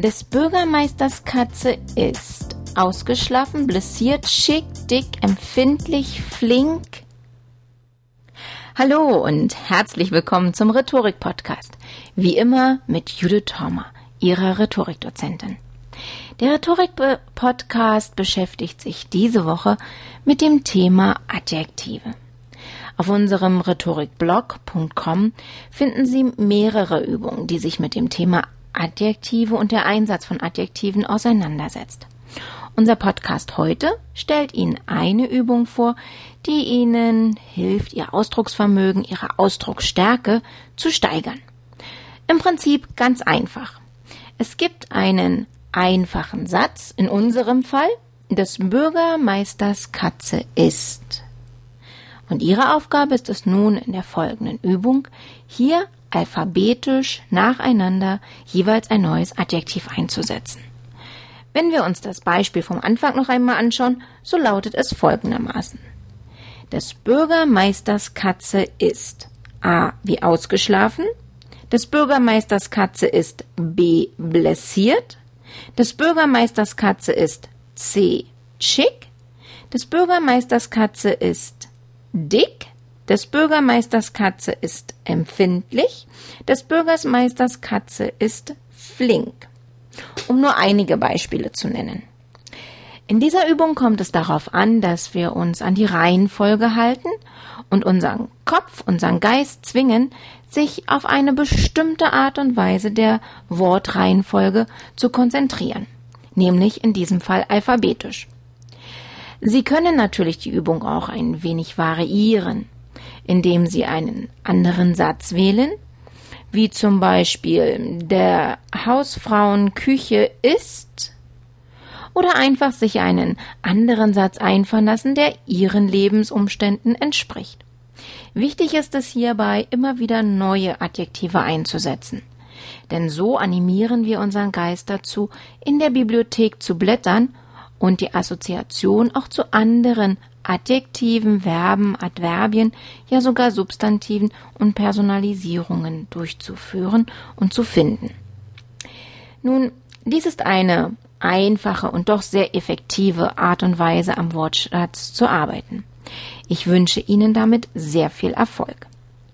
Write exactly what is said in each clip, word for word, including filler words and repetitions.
Des Bürgermeisters Katze ist ausgeschlafen, blessiert, schick, dick, empfindlich, flink. Hallo und herzlich willkommen zum Rhetorik-Podcast. Wie immer mit Judith Thormer, Ihrer Rhetorikdozentin. Der Rhetorik-Podcast beschäftigt sich diese Woche mit dem Thema Adjektive. Auf unserem rhetorikblog punkt com finden Sie mehrere Übungen, die sich mit dem Thema Adjektive und der Einsatz von Adjektiven auseinandersetzt. Unser Podcast heute stellt Ihnen eine Übung vor, die Ihnen hilft, Ihr Ausdrucksvermögen, Ihre Ausdrucksstärke zu steigern. Im Prinzip ganz einfach. Es gibt einen einfachen Satz, in unserem Fall, des Bürgermeisters Katze ist. Und Ihre Aufgabe ist es nun in der folgenden Übung, hier alphabetisch nacheinander jeweils ein neues Adjektiv einzusetzen. Wenn wir uns das Beispiel vom Anfang noch einmal anschauen, so lautet es folgendermaßen. Des Bürgermeisters Katze ist A. wie ausgeschlafen, des Bürgermeisters Katze ist B. blessiert, des Bürgermeisters Katze ist C. schick, des Bürgermeisters Katze ist dick, des Bürgermeisters Katze ist empfindlich, des Bürgermeisters Katze ist flink. Um nur einige Beispiele zu nennen. In dieser Übung kommt es darauf an, dass wir uns an die Reihenfolge halten und unseren Kopf, unseren Geist zwingen, sich auf eine bestimmte Art und Weise der Wortreihenfolge zu konzentrieren, nämlich in diesem Fall alphabetisch. Sie können natürlich die Übung auch ein wenig variieren, indem Sie einen anderen Satz wählen, wie zum Beispiel der Hausfrauenküche ist, oder einfach sich einen anderen Satz einfallen lassen, der Ihren Lebensumständen entspricht. Wichtig ist es hierbei, immer wieder neue Adjektive einzusetzen, denn so animieren wir unseren Geist dazu, in der Bibliothek zu blättern und die Assoziation auch zu anderen Adjektiven, Verben, Adverbien, ja sogar Substantiven und Personalisierungen durchzuführen und zu finden. Nun, dies ist eine einfache und doch sehr effektive Art und Weise, am Wortschatz zu arbeiten. Ich wünsche Ihnen damit sehr viel Erfolg.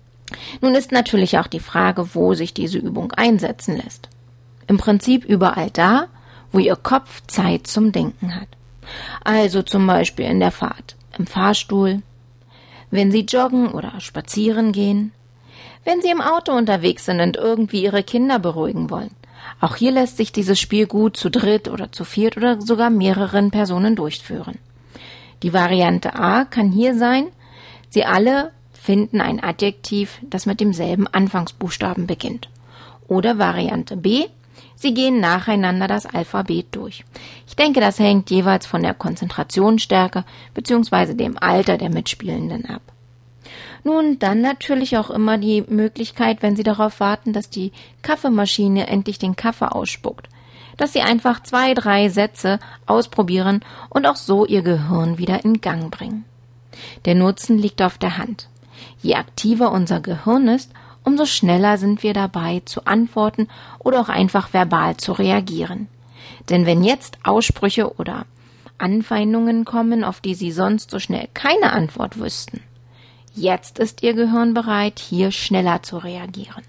Nun ist natürlich auch die Frage, wo sich diese Übung einsetzen lässt. Im Prinzip überall da, wo Ihr Kopf Zeit zum Denken hat. Also zum Beispiel in der Fahrt, im Fahrstuhl, wenn Sie joggen oder spazieren gehen, wenn Sie im Auto unterwegs sind und irgendwie Ihre Kinder beruhigen wollen. Auch hier lässt sich dieses Spiel gut zu dritt oder zu viert oder sogar mehreren Personen durchführen. Die Variante A kann hier sein, Sie alle finden ein Adjektiv, das mit demselben Anfangsbuchstaben beginnt. Oder Variante B, Sie gehen nacheinander das Alphabet durch. Ich denke, das hängt jeweils von der Konzentrationsstärke bzw. dem Alter der Mitspielenden ab. Nun, dann natürlich auch immer die Möglichkeit, wenn Sie darauf warten, dass die Kaffeemaschine endlich den Kaffee ausspuckt, dass Sie einfach zwei, drei Sätze ausprobieren und auch so Ihr Gehirn wieder in Gang bringen. Der Nutzen liegt auf der Hand. Je aktiver unser Gehirn ist, umso schneller sind wir dabei zu antworten oder auch einfach verbal zu reagieren. Denn wenn jetzt Aussprüche oder Anfeindungen kommen, auf die Sie sonst so schnell keine Antwort wüssten, jetzt ist Ihr Gehirn bereit, hier schneller zu reagieren.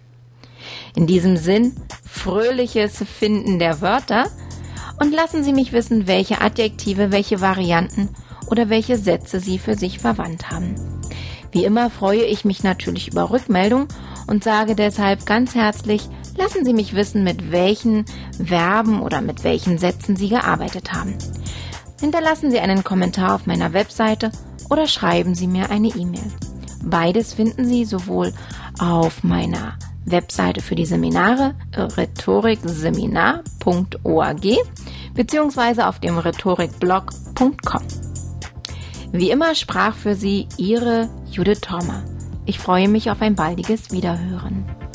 In diesem Sinn, fröhliches Finden der Wörter und lassen Sie mich wissen, welche Adjektive, welche Varianten oder welche Sätze Sie für sich verwandt haben. Wie immer freue ich mich natürlich über Rückmeldung und sage deshalb ganz herzlich, lassen Sie mich wissen, mit welchen Verben oder mit welchen Sätzen Sie gearbeitet haben. Hinterlassen Sie einen Kommentar auf meiner Webseite oder schreiben Sie mir eine E-Mail. Beides finden Sie sowohl auf meiner Webseite für die Seminare rhetorikseminar punkt org beziehungsweise auf dem rhetorikblog punkt com. Wie immer sprach für Sie Ihre Judith Thormer. Ich freue mich auf ein baldiges Wiederhören.